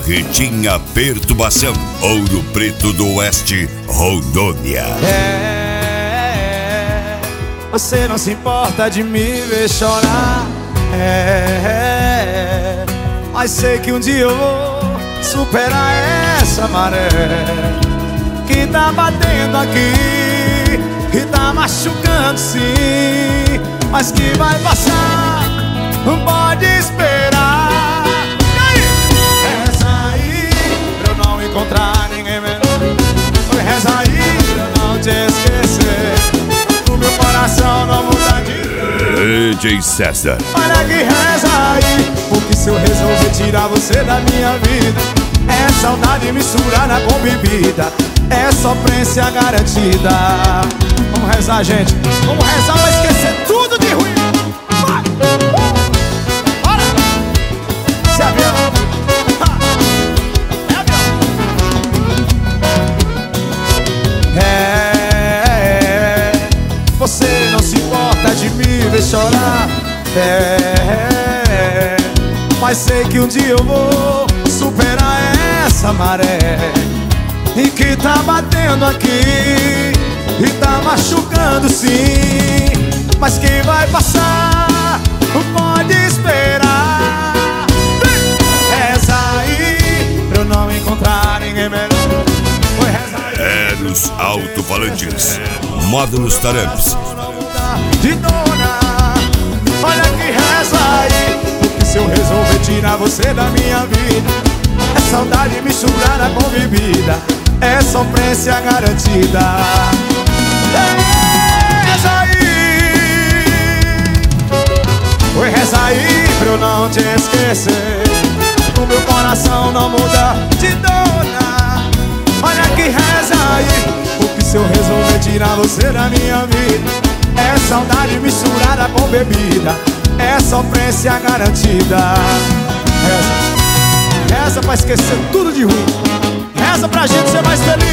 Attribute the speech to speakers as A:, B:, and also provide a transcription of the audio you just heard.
A: Barretinha Perturbação, Ouro Preto do Oeste, Rondônia.
B: Você não se importa de me ver chorar. Mas sei que um dia eu vou superar essa maré que tá batendo aqui, que tá machucando sim, mas que vai passar, não pode esperar. E aí? Reza aí pra eu não encontrar ninguém melhor. Reza aí pra eu não te esquecer. O meu coração não muda de
A: DJ César.
B: olha que reza aí, porque se eu resolver tirar você da minha vida, é saudade misturada com bebida, é sofrência garantida. Vamos rezar, gente. Vamos rezar pra esquecer tudo de ruim. Vai! Bora! Esse avião. É avião. Você não se importa de me ver chorar. Mas sei que um dia eu vou superar essa maré e que tá batendo aqui e tá machucando sim, mas que vai passar, não pode esperar. Reza aí pra eu não encontrar ninguém melhor.
A: Eros Alto-Falantes, Módulos Taramps.
B: De dona, olha que reza aí, porque se eu resolver tirar você da minha vida, é saudade misturada com bebida, é sofrência garantida. Reza aí, oi, reza aí pra eu não te esquecer. O meu coração não muda de dona, olha que reza aí, porque se eu resolver tirar você da minha vida, é saudade misturada com bebida, é sofrência garantida. Reza, reza pra esquecer tudo de ruim. Reza pra gente ser mais feliz.